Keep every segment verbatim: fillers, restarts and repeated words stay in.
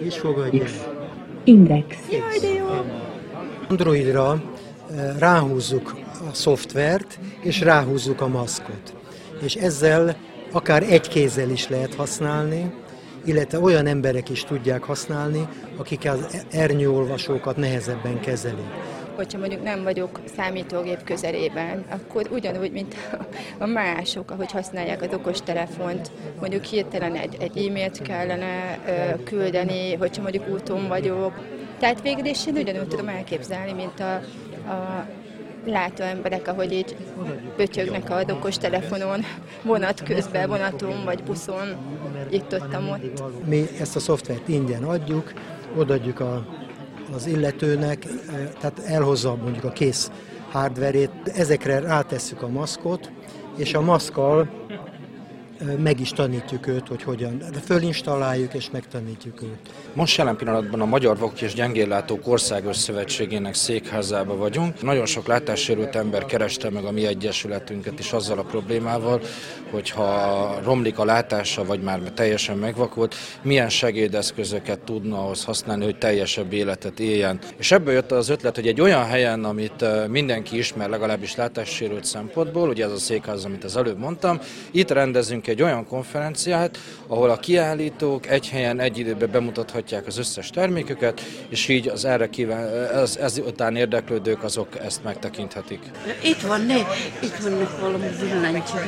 És fogadj Index. Jaj, de jó! Androidra ráhúzzuk a szoftvert, és ráhúzzuk a maszkot. És ezzel akár egy kézzel is lehet használni, illetve olyan emberek is tudják használni, akik az ernyőolvasókat nehezebben kezelik. Hogyha mondjuk nem vagyok számítógép közelében, akkor ugyanúgy, mint a mások, ahogy használják az okostelefont, mondjuk hirtelen egy, egy e-mailt kellene ö, küldeni, hogyha mondjuk úton vagyok. Tehát végül is én ugyanúgy tudom elképzelni, mint a, a látó emberek, ahogy így pötyögnek az okostelefonon, vonat közben, vonaton vagy buszon, itt-ottam ott. Mi ezt a szoftvert ingyen adjuk, odaadjuk a, az illetőnek, tehát elhozza mondjuk a kész hardverét, ezekre rátesszük a maszkot, és a maszkkal meg is tanítjuk őt, hogy hogyan. De fölinstalláljuk és megtanítjuk őt. Most jelen pillanatban a Magyar Vakok és Gyengéllátók Országos Szövetségének székházában vagyunk. Nagyon sok látássérült ember kereste meg a mi egyesületünket is azzal a problémával, hogyha romlik a látása, vagy már teljesen megvakult, milyen segédeszközöket tudna ahhoz használni, hogy teljesebb életet éljen. És ebből jött az ötlet, hogy egy olyan helyen, amit mindenki ismer, legalábbis látássérült szempontból, ugye ez a székház, amit az előbb mondtam, itt rendezünk egy olyan konferenciát, ahol a kiállítók egy helyen egy időben bemutathatják az összes terméküket, és így az erre kíván, ez, ezután érdeklődők azok ezt megtekinthetik. Itt van, ne, itt vannak valami villanycsövek.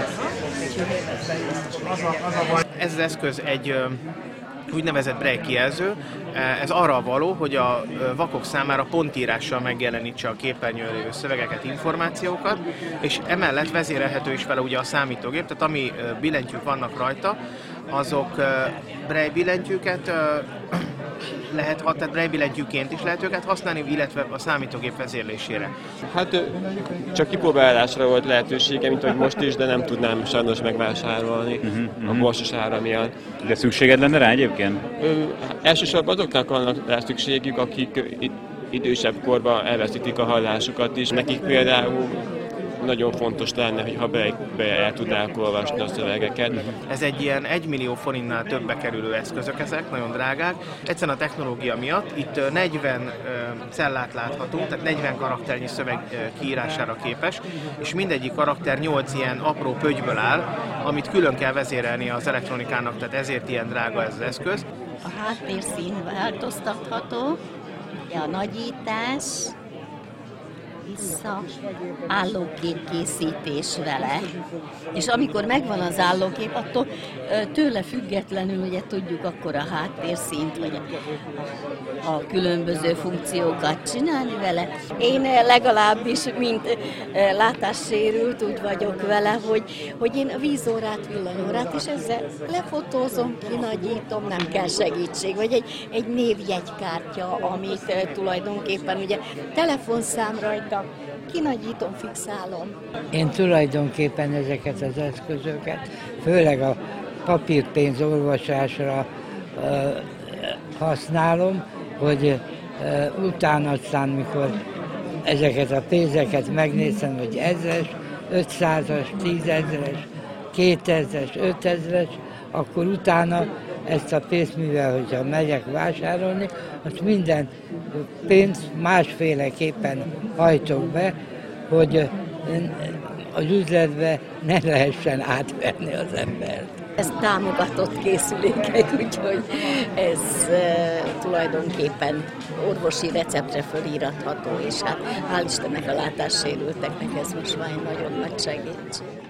Ez az eszköz egy úgynevezett Braille kijelző. Ez arra való, hogy a vakok számára pontírással megjelenítse a képernyőn lévő szövegeket, információkat, és emellett vezérelhető is vele ugye a számítógép, tehát ami billentyűk vannak rajta, azok Braille billentyűket lehet, tehát Braille billentyűként is lehet őket használni, illetve a számítógép vezérlésére. Hát csak kipróbálásra volt lehetősége, mint hogy most is, de nem tudnám sajnos megvásárolni uh-huh, a borsos ára miatt. De szükséged lenne rá egyébként? Ö, elsősorban azoknak vannak rá szükségük, akik idősebb korban elveszítik a hallásukat is. Nekik például nagyon fontos lenne, hogy ha be, be el tudnák olvasni a szövegeket. Ez egy ilyen egymillió forintnál többbe kerülő eszközök ezek, nagyon drágák. Egyszerűen a technológia miatt itt negyven cellát láthatunk, tehát negyven karakternyi szöveg kiírására képes, és mindegyik karakter nyolc ilyen apró pöttyből áll, amit külön kell vezérelni az elektronikának, tehát ezért ilyen drága ez az eszköz. A háttérszín változtatható, a nagyítás, vissza, állóképkészítés vele. És amikor megvan az állókép, attól tőle függetlenül ugye tudjuk akkor a háttérszínt, vagy a, a különböző funkciókat csinálni vele. Én legalábbis, mint látássérült, úgy vagyok vele, hogy, hogy én a vízórát, villanyórát, és ezzel lefotózom, kinagyítom, nem kell segítség, vagy egy, egy névjegykártya, amit tulajdonképpen ugye telefonszám rajta, kinagyítom, fixálom. Én tulajdonképpen ezeket az eszközöket, főleg a papírpénz olvasásra uh, használom, hogy uh, utána aztán, mikor ezeket a pénzeket megnézem, hogy ezres, ötszázas, tízezres, kétezres, ötezres, akkor utána ezt a pénzt, mivel hogyha megyek vásárolni, azt minden pénzt másféleképpen hajtok be, hogy az üzletbe ne lehessen átverni az embert. Ez támogatott készülékek, úgyhogy ez e, tulajdonképpen orvosi receptre fölíratható, és hát hál' Istennek a látássérülteknek ez most már egy nagyon nagy segítség.